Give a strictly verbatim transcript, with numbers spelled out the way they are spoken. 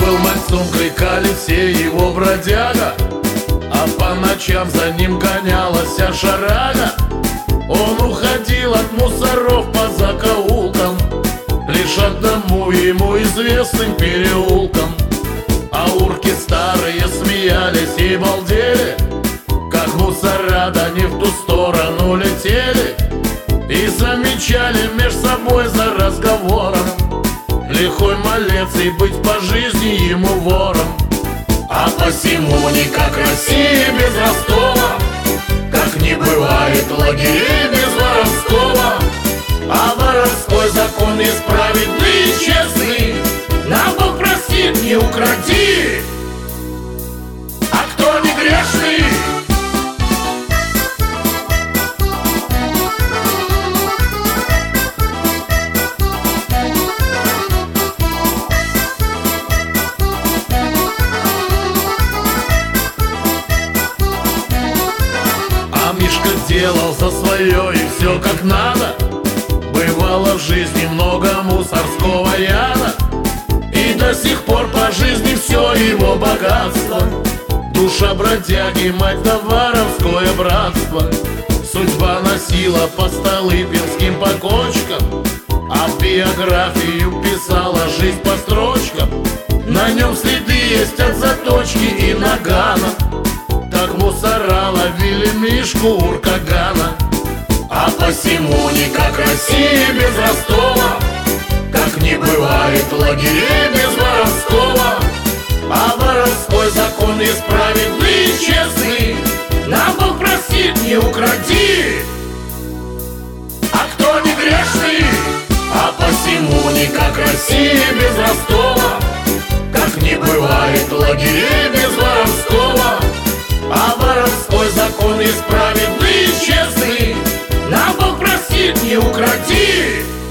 был мальцом, крикали все его бродяга, а по ночам за ним гонялась шарага. Он уходил от мусоров по закоулкам, лишь одному ему известным переулкам. А урки старые смеялись и балдели, как мусора да не в ту сторону летели, и замечали меж собой за разговором: лихой малец и быть по жизни ему вором. А посему никак Россия без Ростова, как не бывает лагерей без воровского. А воровской закон есть праведный и честный, нам Бог простит, не укради. А кто не грешный? Мишка делал за свое и все как надо. Бывало в жизни много мусорского яда, и до сих пор по жизни все его богатство. Душа бродяги, мать да воровское братство. Судьба носила по столыпинским покочкам, а в биографию писала жизнь по строчкам. На нем следы есть от заточки и нагана, так мусора ловили Мишку Уркагана. А посему никак Россия без Ростова, как не бывает лагерей без воровского. А воровской закон есть праведный и честный, нам Бог простит, не укради. А кто не грешный? А посему никак Россия без Ростова, как не бывает лагерей без воровского. А воровской закон есть праведный и честный, нам Бог простит, не укради.